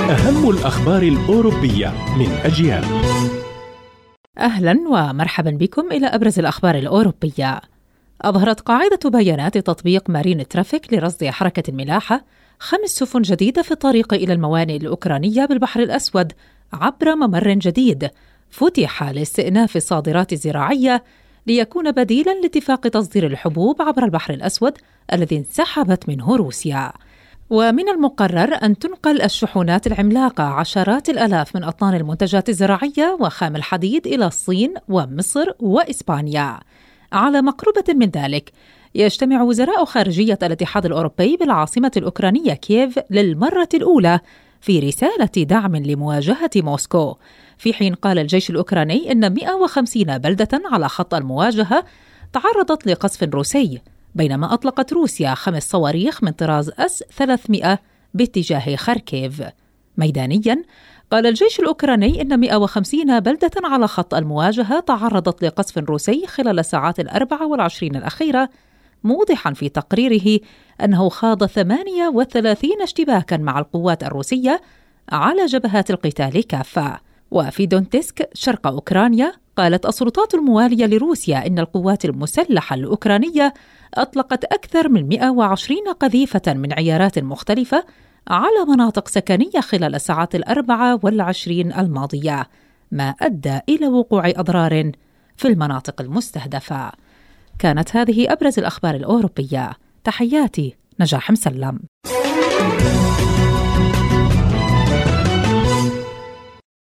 أهم الأخبار الأوروبية من أجيال. أهلا ومرحبا بكم إلى أبرز الأخبار الأوروبية. أظهرت قاعدة بيانات تطبيق مارين ترافيك لرصد حركة الملاحة 5 سفن جديدة في الطريق إلى الموانئ الأوكرانية بالبحر الأسود عبر ممر جديد فتح لاستئناف الصادرات الزراعية ليكون بديلاً لاتفاق تصدير الحبوب عبر البحر الأسود الذي انسحبت منه روسيا. ومن المقرر أن تنقل الشحنات العملاقة عشرات الآلاف من أطنان المنتجات الزراعية وخام الحديد إلى الصين ومصر وإسبانيا. على مقربة من ذلك، يجتمع وزراء خارجية الاتحاد الأوروبي بالعاصمة الأوكرانية كييف للمرة الأولى في رسالة دعم لمواجهة موسكو، في حين قال الجيش الأوكراني إن 150 بلدة على خط المواجهة تعرضت لقصف روسي، بينما أطلقت روسيا 5 صواريخ من طراز S-300 باتجاه خاركيف. ميدانياً، قال الجيش الأوكراني إن 150 بلدة على خط المواجهة تعرضت لقصف روسي خلال الساعات 24 الأخيرة، موضحاً في تقريره أنه خاض 38 اشتباكاً مع القوات الروسية على جبهات القتال كافة. وفي دونتسك شرق أوكرانيا، قالت السلطات الموالية لروسيا إن القوات المسلحة الأوكرانية أطلقت أكثر من 120 قذيفة من عيارات مختلفة على مناطق سكنية خلال الساعات 24 الماضية، ما أدى إلى وقوع أضرار في المناطق المستهدفة. كانت هذه أبرز الأخبار الأوروبية. تحياتي، نجاح مسلم.